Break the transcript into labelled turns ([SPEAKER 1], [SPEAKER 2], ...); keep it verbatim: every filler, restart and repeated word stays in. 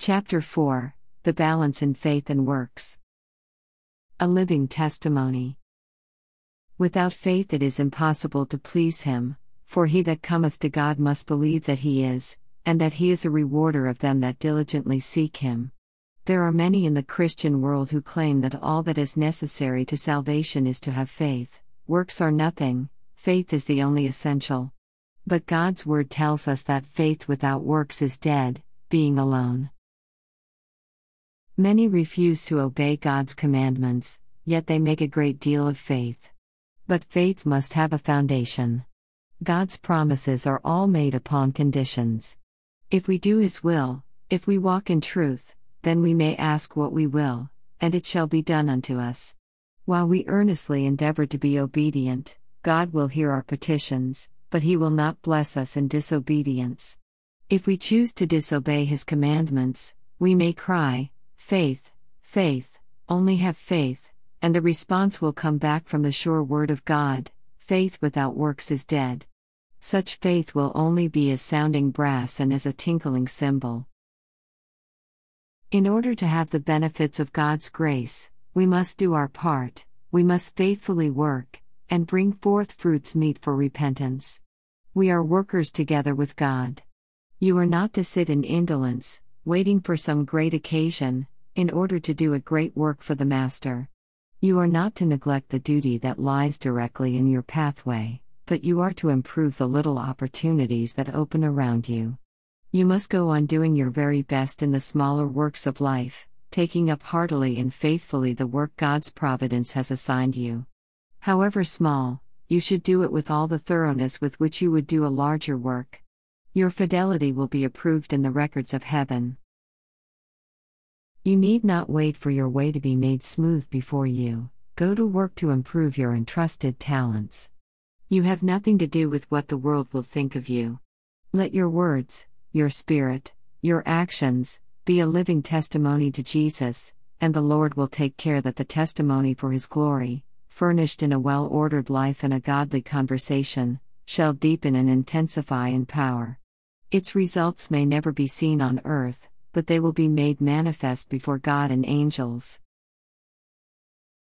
[SPEAKER 1] Chapter four The Balance in Faith and Works. A living testimony. Without faith it is impossible to please him, for he that cometh to God must believe that he is, and that he is a rewarder of them that diligently seek him. There are many in the Christian world who claim that all that is necessary to salvation is to have faith. Works are nothing, faith is the only essential. But God's word tells us that faith without works is dead, being alone. Many refuse to obey God's commandments, yet they make a great deal of faith. But faith must have a foundation. God's promises are all made upon conditions. If we do His will, if we walk in truth, then we may ask what we will, and it shall be done unto us. While we earnestly endeavor to be obedient, God will hear our petitions, but He will not bless us in disobedience. If we choose to disobey His commandments, we may cry, "Faith, faith, only have faith," and the response will come back from the sure word of God, "Faith without works is dead." Such faith will only be as sounding brass and as a tinkling cymbal. In order to have the benefits of God's grace, we must do our part, we must faithfully work, and bring forth fruits meet for repentance. We are workers together with God. You are not to sit in indolence, waiting for some great occasion, in order to do a great work for the Master. You are not to neglect the duty that lies directly in your pathway, but you are to improve the little opportunities that open around you. You must go on doing your very best in the smaller works of life, taking up heartily and faithfully the work God's providence has assigned you. However small, you should do it with all the thoroughness with which you would do a larger work. Your fidelity will be approved in the records of heaven. You need not wait for your way to be made smooth before you. Go to work to improve your entrusted talents. You have nothing to do with what the world will think of you. Let your words, your spirit, your actions, be a living testimony to Jesus, and the Lord will take care that the testimony for His glory, furnished in a well-ordered life and a godly conversation, shall deepen and intensify in power. Its results may never be seen on earth, but they will be made manifest before God and angels.